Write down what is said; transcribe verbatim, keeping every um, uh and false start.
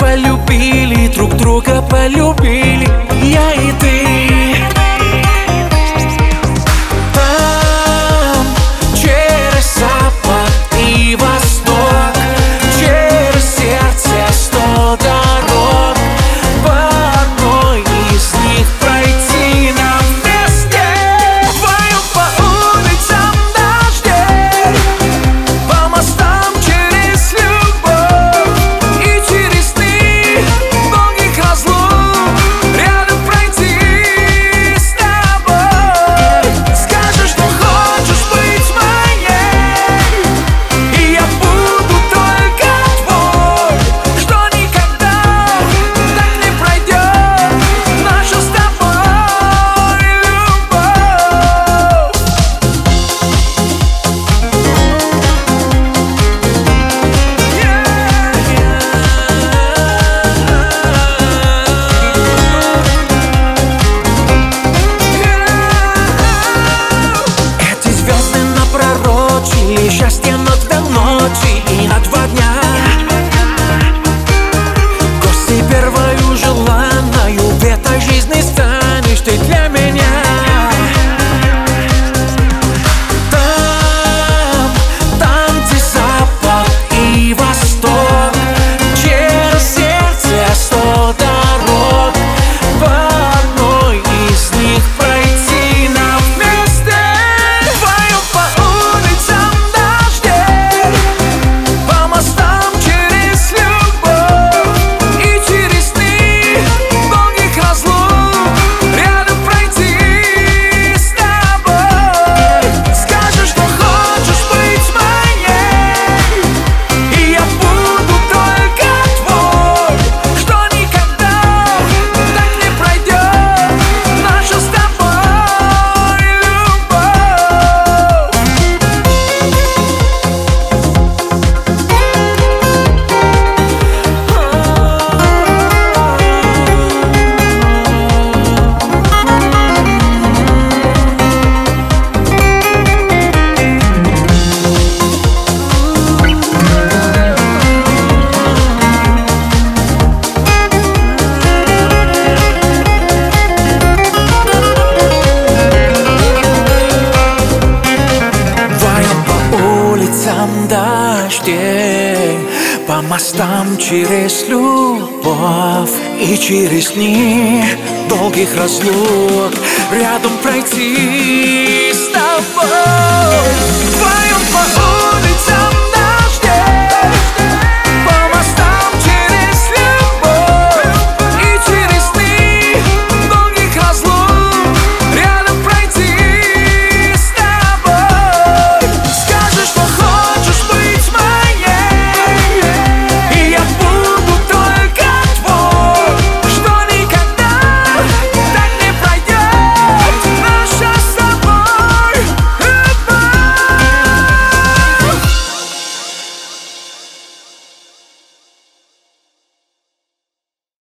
полюбили, друг друга полюбили, я и ты. Там через запад и восток, через сердце сто дорог, по одной из них пройти нам вместе. Вдвоем по улицам дождей, по мостам через любовь и через дни долгих разлук, рядом пройти с тобой. Скажешь, что хочешь быть моей, и я буду только твой, что никогда так не пройдет наша с тобой любовь. Эти звезды напророчили счастье на две ночи и на два дня. Гостьей первою желанною в этой жизни станешь ты для меня. Там, там, где запад и восток, через сердце сто дорог, по одной из них пройти нам вместе. Вдвоем по улицам дождей, по мостам через любовь и через дни долгих разлук, рядом пройти с тобой. Скажешь, что хочешь быть моей, и я буду только твой, что никогда так не пройдет наша с тобой любовь. Вдвоем по улицам дождей, по мостам через любовь и через дни долгих разлук, рядом пройти с тобой.